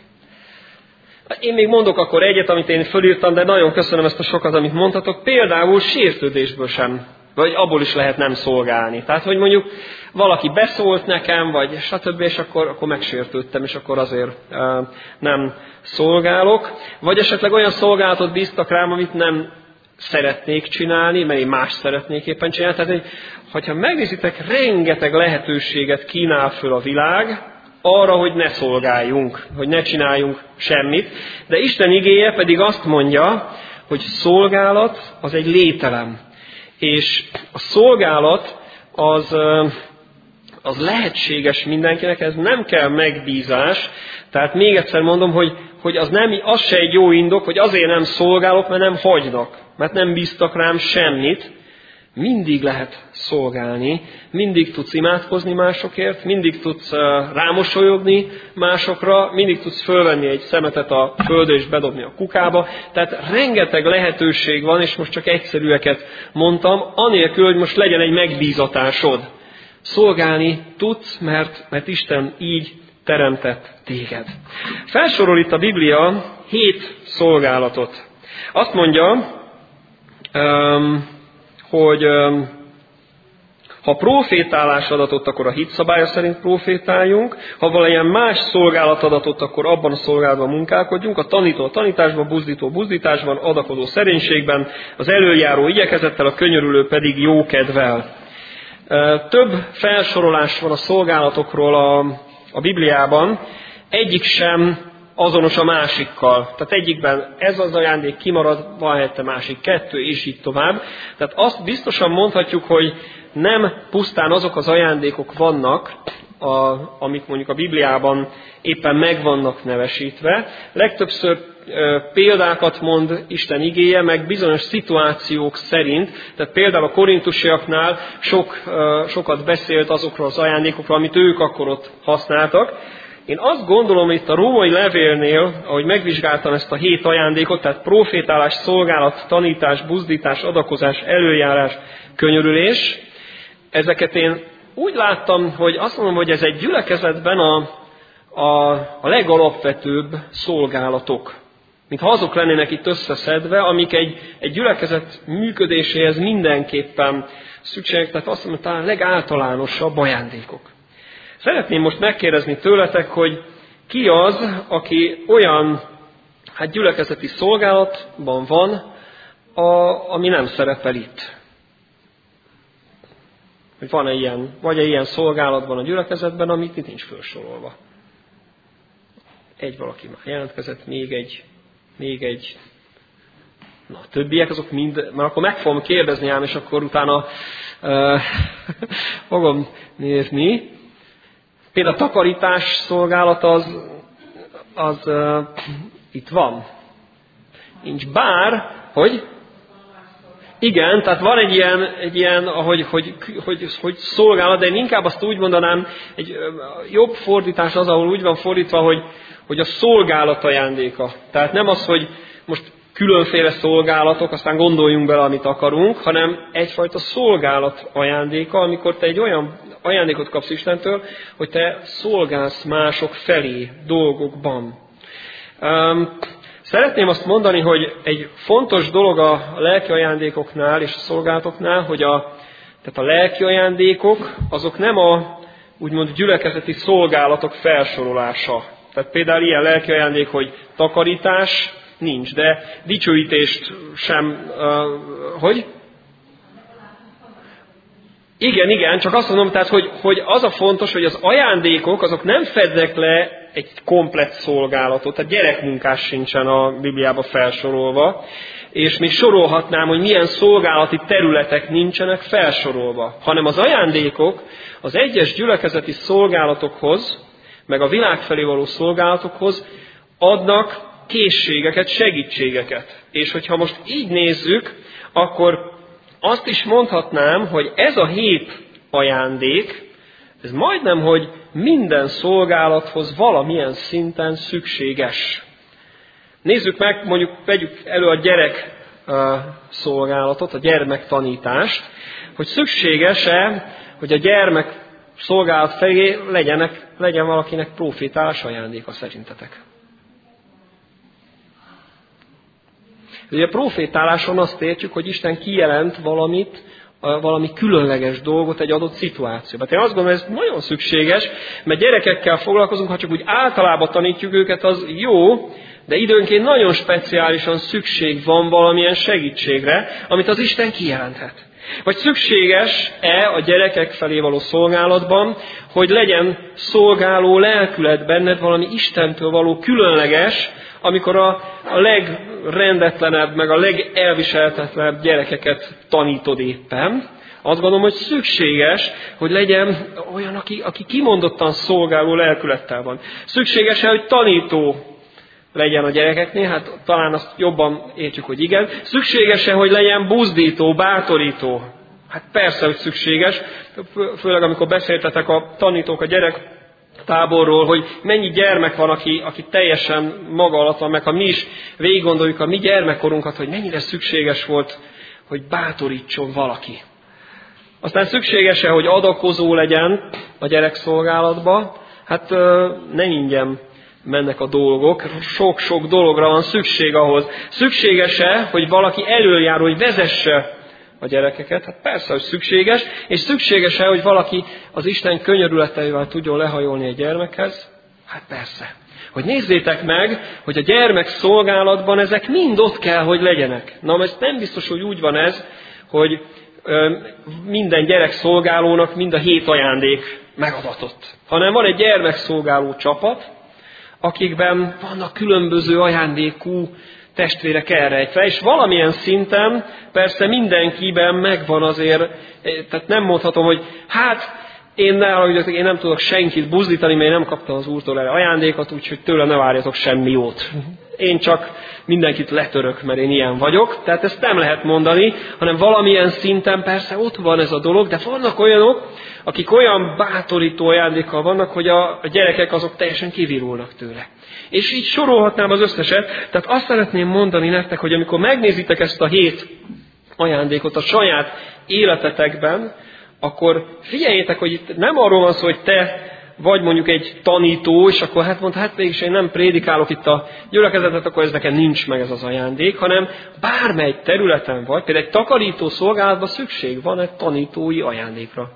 Én még mondok akkor egyet, amit én fölírtam, de nagyon köszönöm ezt a sokat, amit mondhatok. Például sértődésből sem, vagy abból is lehet nem szolgálni. Tehát, hogy mondjuk valaki beszólt nekem, vagy stb., és akkor, akkor megsértődtem, és akkor azért uh, nem szolgálok. Vagy esetleg olyan szolgálatot bíztak rám, amit nem szeretnék csinálni, mert én más szeretnék éppen csinálni. Tehát, hogy, hogyha megnézitek, rengeteg lehetőséget kínál föl a világ, arra, hogy ne szolgáljunk, hogy ne csináljunk semmit. De Isten igéje pedig azt mondja, hogy szolgálat az egy lételem. És a szolgálat az, az lehetséges mindenkinek, ez nem kell megbízás. Tehát még egyszer mondom, hogy, hogy az, nem, az se egy jó indok, hogy azért nem szolgálok, mert nem hagynak, mert nem bíztak rám semmit. Mindig lehet szolgálni, mindig tudsz imádkozni másokért, mindig tudsz rámosolyogni másokra, mindig tudsz fölvenni egy szemetet a földre és bedobni a kukába. Tehát rengeteg lehetőség van, és most csak egyszerűeket mondtam, anélkül, hogy most legyen egy megbízatásod. Szolgálni tudsz, mert, mert Isten így teremtett téged. Felsorol itt a Biblia hét szolgálatot. Azt mondja, um, hogy ha profétálás adatot, akkor a hit szabálya szerint profétáljunk, ha valamilyen más szolgálat adatot, akkor abban a szolgálatban munkálkodjunk, a tanító a tanításban, buzdító buzdításban, adakozó szerénységben, az elöljáró igyekezettel, a könyörülő pedig jókedvel. Több felsorolás van a szolgálatokról a, a Bibliában, egyik sem azonos a másikkal. Tehát egyikben ez az ajándék kimarad, van helyette másik kettő, és így tovább. Tehát azt biztosan mondhatjuk, hogy nem pusztán azok az ajándékok vannak, a, amik mondjuk a Bibliában éppen meg vannak nevesítve. Legtöbbször e, példákat mond Isten igéje, meg bizonyos szituációk szerint, tehát például a korintusiaknál sok, e, sokat beszélt azokról az ajándékokról, amit ők akkor ott használtak. Én azt gondolom, hogy itt a római levélnél, ahogy megvizsgáltam ezt a hét ajándékot, tehát profétálás, szolgálat, tanítás, buzdítás, adakozás, előjárás, könyörülés, ezeket én úgy láttam, hogy azt mondom, hogy ez egy gyülekezetben a, a, a legalapvetőbb szolgálatok. Mintha azok lennének itt összeszedve, amik egy, egy gyülekezet működéséhez mindenképpen szükségesek, tehát azt mondom, hogy talán legáltalánosabb ajándékok. Szeretném most megkérdezni tőletek, hogy ki az, aki olyan hát gyülekezeti szolgálatban van, a, ami nem szerepel itt. Hogy van-e ilyen, vagy-e ilyen szolgálatban a gyülekezetben, amit itt nincs felsorolva. Egy valaki már jelentkezett, még egy, még egy. Na, a többiek azok mind, mert akkor meg fogom kérdezni ám, és akkor utána uh, fogom nézni. Például a takarítás szolgálat az, az uh, itt van. Nincs bár, hogy igen, tehát van egy ilyen, egy ilyen ahogy, hogy, hogy, hogy szolgálat, de én inkább azt úgy mondanám, egy jobb fordítás az, ahol úgy van fordítva, hogy, hogy a szolgálat ajándéka. Tehát nem az, hogy most különféle szolgálatok, aztán gondoljunk bele, amit akarunk, hanem egyfajta szolgálat ajándéka, amikor te egy olyan ajándékot kapsz Istentől, hogy te szolgálsz mások felé dolgokban. Um, Szeretném azt mondani, hogy egy fontos dolog a lelki ajándékoknál és a szolgálatoknál, hogy a, tehát a lelki ajándékok azok nem a úgymond gyülekezeti szolgálatok felsorolása. Tehát például ilyen lelki ajándék, hogy takarítás nincs, de dicsőítést sem, uh, hogy? Igen, igen, csak azt mondom, tehát, hogy, hogy az a fontos, hogy az ajándékok azok nem fednek le egy komplett szolgálatot, tehát gyerekmunkás sincsen a Bibliában felsorolva, és még sorolhatnám, hogy milyen szolgálati területek nincsenek felsorolva, hanem az ajándékok az egyes gyülekezeti szolgálatokhoz, meg a világ felé való szolgálatokhoz adnak készségeket, segítségeket. És hogyha most így nézzük, akkor azt is mondhatnám, hogy ez a hét ajándék, ez majdnem, hogy minden szolgálathoz valamilyen szinten szükséges. Nézzük meg, mondjuk vegyük elő a gyerek szolgálatot, a gyermektanítást, hogy szükséges-e, hogy a gyermek szolgálat felé legyenek, legyen valakinek profétálás ajándéka szerintetek. Ugye a profétáláson azt értjük, hogy Isten kijelent valamit, valami különleges dolgot egy adott szituációban. Én azt gondolom, hogy ez nagyon szükséges, mert gyerekekkel foglalkozunk, ha csak úgy általában tanítjuk őket, az jó, de időnként nagyon speciálisan szükség van valamilyen segítségre, amit az Isten kijelenthet. Vagy szükséges-e a gyerekek felé való szolgálatban, hogy legyen szolgáló lelkület benned, valami Istentől való különleges, amikor a, a legrendetlenebb, meg a legelviselhetetlenebb gyerekeket tanítod éppen. Azt gondolom, hogy szükséges, hogy legyen olyan, aki, aki kimondottan szolgáló lelkülettel van. Szükséges-e, hogy tanító legyen a gyerekeknél? Hát talán azt jobban értjük, hogy igen. Szükséges-e, hogy legyen buzdító, bátorító? Hát persze, hogy szükséges. Főleg, amikor beszéltetek a tanítók a gyerek táborról, hogy mennyi gyermek van, aki, aki teljesen maga alatt van, meg ha mi is végig gondoljuk a mi gyermekkorunkat, hogy mennyire szükséges volt, hogy bátorítson valaki. Aztán szükséges-e, hogy adakozó legyen a gyerekszolgálatba? Hát nem ingyen mennek a dolgok, sok-sok dologra van szükség ahhoz. Szükséges-e, hogy valaki elöljáró, hogy vezesse a gyerekeket? Hát persze, hogy szükséges. És szükséges-e, hogy valaki az Isten könyörületeivel tudjon lehajolni egy gyermekhez? Hát persze. Hogy nézzétek meg, hogy a gyermek szolgálatban ezek mind ott kell, hogy legyenek. Na, ez nem biztos, hogy úgy van ez, hogy ö, minden gyerekszolgálónak mind a hét ajándék megadatott. Hanem van egy gyermekszolgáló csapat, akikben vannak különböző ajándékú testvérek elrejtve, és valamilyen szinten persze mindenkiben megvan azért, tehát nem mondhatom, hogy hát én, ne, én nem tudok senkit buzdítani, mert én nem kaptam az Úrtól erre ajándékot, úgyhogy tőle ne várjatok semmi jót. Én csak mindenkit letörök, mert én ilyen vagyok. Tehát ezt nem lehet mondani, hanem valamilyen szinten persze ott van ez a dolog, de vannak olyanok, akik olyan bátorító ajándékkal vannak, hogy a, a gyerekek azok teljesen kivirulnak tőle. És így sorolhatnám az összeset. Tehát azt szeretném mondani nektek, hogy amikor megnézitek ezt a hét ajándékot a saját életetekben, akkor figyeljétek, hogy itt nem arról van szó, hogy te vagy mondjuk egy tanító, és akkor hát mondta, hát mégis én nem prédikálok itt a gyülekezetet, akkor ez nekem nincs meg ez az ajándék, hanem bármely területen vagy, például egy takarító szolgálatban szükség van egy tanítói ajándékra.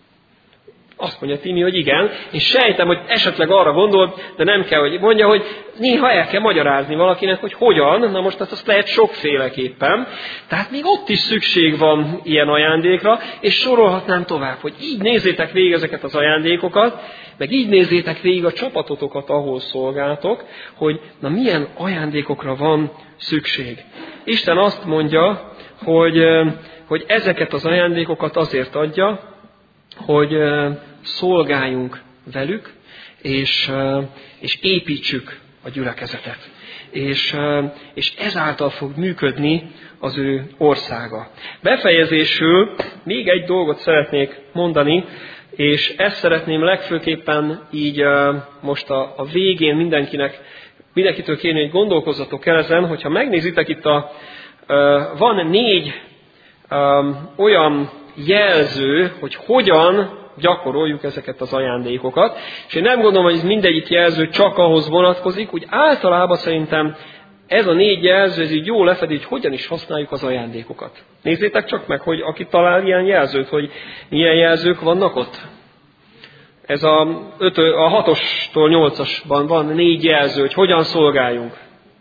Azt mondja Timi, hogy igen, és sejtem, hogy esetleg arra gondolt, de nem kell, hogy mondja, hogy néha el kell magyarázni valakinek, hogy hogyan, na most azt lehet sokféleképpen. Tehát még ott is szükség van ilyen ajándékra, és sorolhatnám tovább, hogy így nézzétek végig ezeket az ajándékokat, meg így nézzétek végig a csapatotokat, ahol szolgáltok, hogy na milyen ajándékokra van szükség. Isten azt mondja, hogy, hogy ezeket az ajándékokat azért adja, hogy szolgáljunk velük, és, és építsük a gyülekezetet. És, és ezáltal fog működni az ő országa. Befejezésül még egy dolgot szeretnék mondani, és ezt szeretném legfőképpen így most a, a végén mindenkinek, mindenkitől kérni, hogy gondolkozzatok el ezen, hogyha megnézitek itt a, van négy olyan jelző, hogy hogyan gyakoroljuk ezeket az ajándékokat. És én nem gondolom, hogy ez mindegyik jelző csak ahhoz vonatkozik, úgy általában szerintem ez a négy jelző, ez így jól lefedi, hogy hogyan is használjuk az ajándékokat. Nézzétek csak meg, hogy aki talál ilyen jelzőt, hogy milyen jelzők vannak ott. Ez a, öt, a hatostól nyolcasban van négy jelző, hogy hogyan szolgáljunk.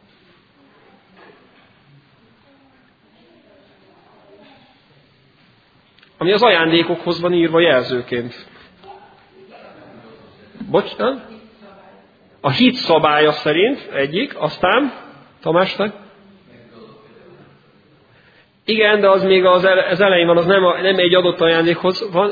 Ami az ajándékokhoz van írva jelzőként. Bocs, nem? A hit szabálya szerint egyik, aztán Tamásnak? Igen, de az még az, ele, az elején van, az nem, a, nem egy adott ajándékhoz van.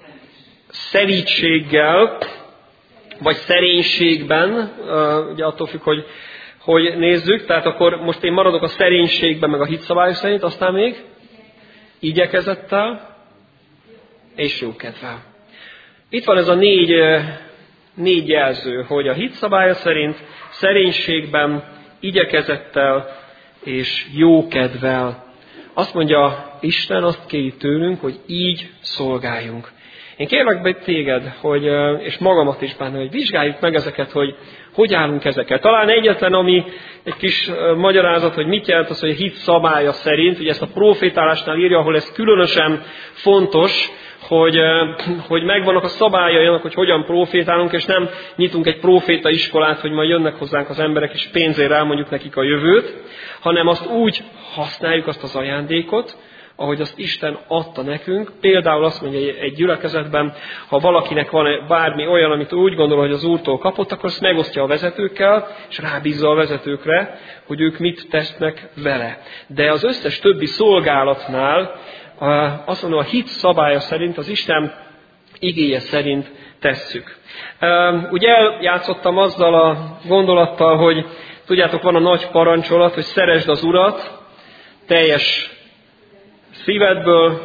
Szerítséggel, vagy szerénységben, ugye attól függ, hogy, hogy nézzük, tehát akkor most én maradok a szerénységben, meg a hit szabály szerint, aztán még igyekezettel, és jókedvel. Itt van ez a négy, négy jelző, hogy a hit szabálya szerint, szerénységben, igyekezettel és jókedvel. Azt mondja Isten, azt kéri tőlünk, hogy így szolgáljunk. Én kérlek be téged, hogy, és magamat is benne, hogy vizsgáljuk meg ezeket, hogy hogy állunk ezekkel. Talán egyetlen, ami egy kis magyarázat, hogy mit jelent az, hogy a hit szabálya szerint, ugye ezt a profétálásnál írja, ahol ez különösen fontos, hogy, hogy megvannak a szabályai annak, hogy hogyan profétálunk, és nem nyitunk egy proféta iskolát, hogy majd jönnek hozzánk az emberek, és pénzért elmondjuk nekik a jövőt, hanem azt úgy használjuk azt az ajándékot, ahogy azt Isten adta nekünk. Például azt mondja egy gyülekezetben, ha valakinek van bármi olyan, amit úgy gondol, hogy az Úrtól kapott, akkor azt megosztja a vezetőkkel, és rábízza a vezetőkre, hogy ők mit tesznek vele. De az összes többi szolgálatnál azt mondom, a hit szabálya szerint, az Isten igéje szerint tesszük. Ugye eljátszottam azzal a gondolattal, hogy tudjátok, van a nagy parancsolat, hogy szeresd az Urat teljes szívedből,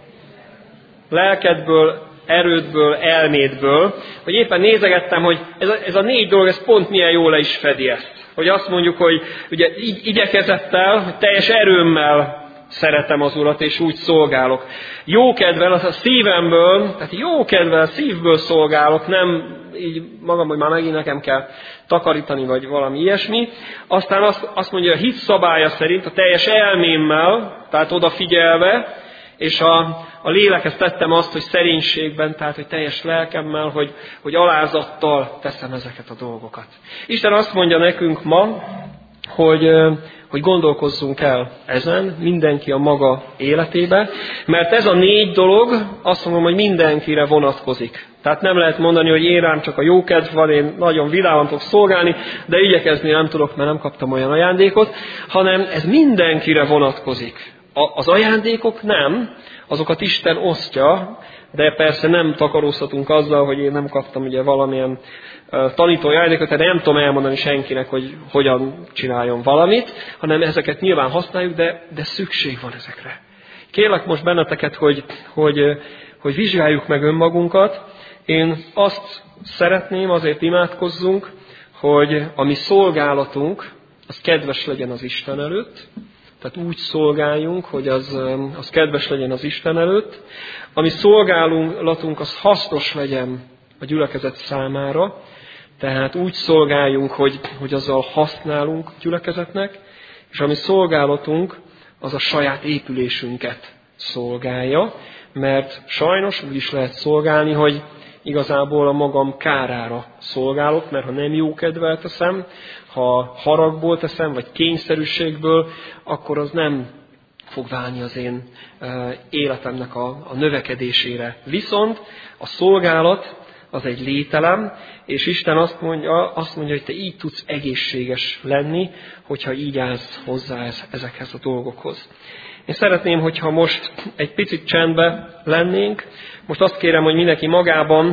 lelkedből, erődből, elmédből, hogy éppen nézegettem, hogy ez a, ez a négy dolog, ez pont milyen jól le is fedi ezt. Hogy azt mondjuk, hogy ugye igyekezettel, hogy teljes erőmmel szeretem az Urat, és úgy szolgálok. Jókedvel, az a szívemből, tehát jókedvel, szívből szolgálok, nem így magam, hogy már megint nekem kell takarítani, vagy valami ilyesmi. Aztán azt, azt mondja, a hit szabálya szerint, a teljes elmémmel, tehát odafigyelve, és a, a lélekhez tettem azt, hogy szerénységben, tehát hogy teljes lelkemmel, hogy, hogy alázattal teszem ezeket a dolgokat. Isten azt mondja nekünk ma, hogy, hogy gondolkozzunk el ezen, mindenki a maga életébe, mert ez a négy dolog, azt mondom, hogy mindenkire vonatkozik. Tehát nem lehet mondani, hogy én rám csak a jókedv van, én nagyon vidáman tudok szolgálni, de igyekezni nem tudok, mert nem kaptam olyan ajándékot, hanem ez mindenkire vonatkozik. Az ajándékok nem, azokat Isten osztja, de persze nem takarózhatunk azzal, hogy én nem kaptam ugye valamilyen tanítói ajándékot, tehát nem tudom elmondani senkinek, hogy hogyan csináljon valamit, hanem ezeket nyilván használjuk, de, de szükség van ezekre. Kérlek most benneteket, hogy, hogy, hogy vizsgáljuk meg önmagunkat. Én azt szeretném, azért imádkozzunk, hogy a mi szolgálatunk, az kedves legyen az Isten előtt, tehát úgy szolgáljunk, hogy az, az kedves legyen az Isten előtt. A mi szolgálatunk az hasznos legyen a gyülekezet számára, tehát úgy szolgáljunk, hogy, hogy azzal használunk a gyülekezetnek, és a mi szolgálatunk az a saját épülésünket szolgálja, mert sajnos úgy is lehet szolgálni, hogy igazából a magam kárára szolgálok, mert ha nem jó kedvel teszem, ha haragból teszem, vagy kényszerűségből, akkor az nem fog válni az én életemnek a, a növekedésére. Viszont a szolgálat az egy lételem, és Isten azt mondja, azt mondja, hogy te így tudsz egészséges lenni, hogyha így állsz hozzá ezekhez a dolgokhoz. Én szeretném, hogyha most egy picit csendbe lennénk. Most azt kérem, hogy mindenki magában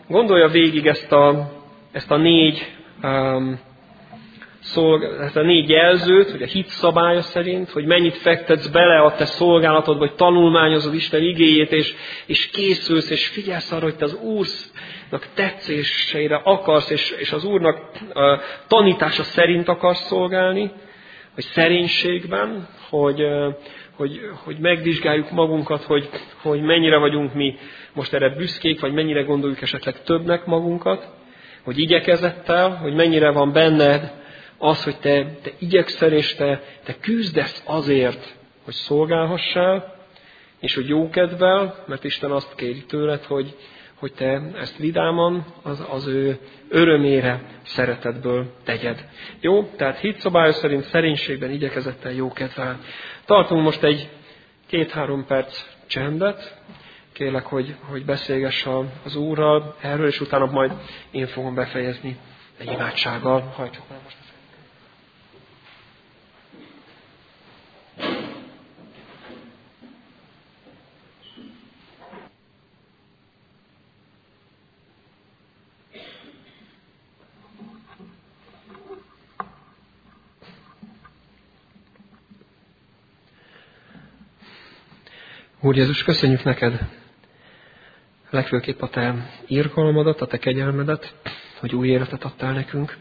gondolja végig ezt a, ezt a négy um, szolg, ezt a négy jelzőt, hogy a hit szabálya szerint, hogy mennyit fektetsz bele a te szolgálatodba, hogy tanulmányozod Isten igéjét, és, és készülsz, és figyelsz arra, hogy te az Úrnak tetszéseire akarsz, és, és az Úrnak a tanítása szerint akarsz szolgálni, hogy szerénységben, hogy, hogy, hogy megvizsgáljuk magunkat, hogy, hogy mennyire vagyunk mi most erre büszkék, vagy mennyire gondoljuk esetleg többnek magunkat, hogy igyekezettel, hogy mennyire van benned az, hogy te, te igyekszel, és te, te küzdesz azért, hogy szolgálhassál, és hogy jókedvel, mert Isten azt kéri tőled, hogy, hogy te ezt vidáman, az, az ő örömére, szeretetből tegyed. Jó? Tehát hitszabálya szerint szerénységben, igyekezettel, jókedvel. Tartunk most egy két-három perc csendet. Kérlek, hogy, hogy beszélgess az Úrral erről, és utána majd én fogom befejezni egy imádsággal. Hajtsuk már most. Úr Jézus, köszönjük neked legfőképp a te irgalmadat, a te kegyelmedet, hogy új életet adtál nekünk.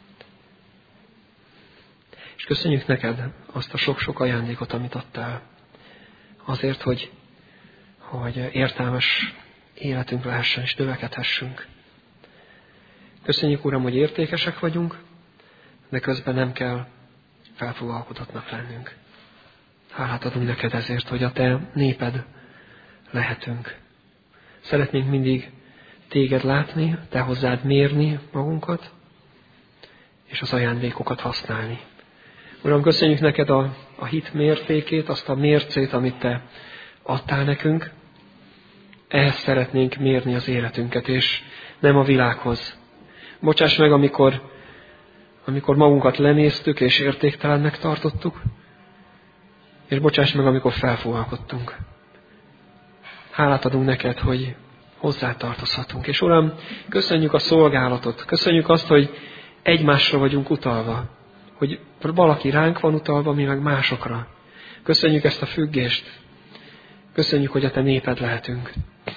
És köszönjük neked azt a sok-sok ajándékot, amit adtál. Azért, hogy, hogy értelmes életünk lehessen és növekedhessünk. Köszönjük, Uram, hogy értékesek vagyunk, de közben nem kell felfogalkodatnak lennünk. Hálát adunk neked ezért, hogy a te néped lehetünk. Szeretnénk mindig téged látni, te hozzád mérni magunkat, és az ajándékokat használni. Uram, köszönjük neked a, a hit mértékét, azt a mércét, amit te adtál nekünk. Ehhez szeretnénk mérni az életünket, és nem a világhoz. Bocsáss meg, amikor, amikor magunkat lenéztük, és értéktelennek tartottuk, és bocsáss meg, amikor felfogalkodtunk. Hálát adunk neked, hogy hozzá tartozhatunk. És Uram, köszönjük a szolgálatot. Köszönjük azt, hogy egymásra vagyunk utalva. Hogy valaki ránk van utalva, mi meg másokra. Köszönjük ezt a függést. Köszönjük, hogy a te néped lehetünk.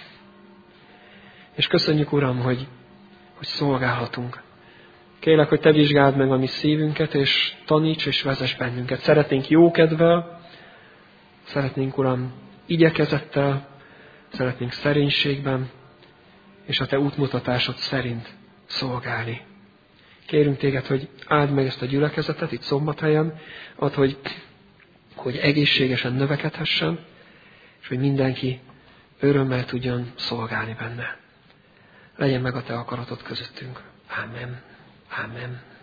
És köszönjük, Uram, hogy, hogy szolgálhatunk. Kérlek, hogy te vizsgáld meg a mi szívünket, és taníts és vezess bennünket. Szeretnénk jókedvel, szeretnénk, Uram, igyekezettel, szeretnénk szerénységben, és a te útmutatásod szerint szolgálni. Kérünk téged, hogy áld meg ezt a gyülekezetet itt Szombathelyen, add, hogy, hogy egészségesen növekedhessen, és hogy mindenki örömmel tudjon szolgálni benne. Legyen meg a te akaratod közöttünk. Ámen. Ámen.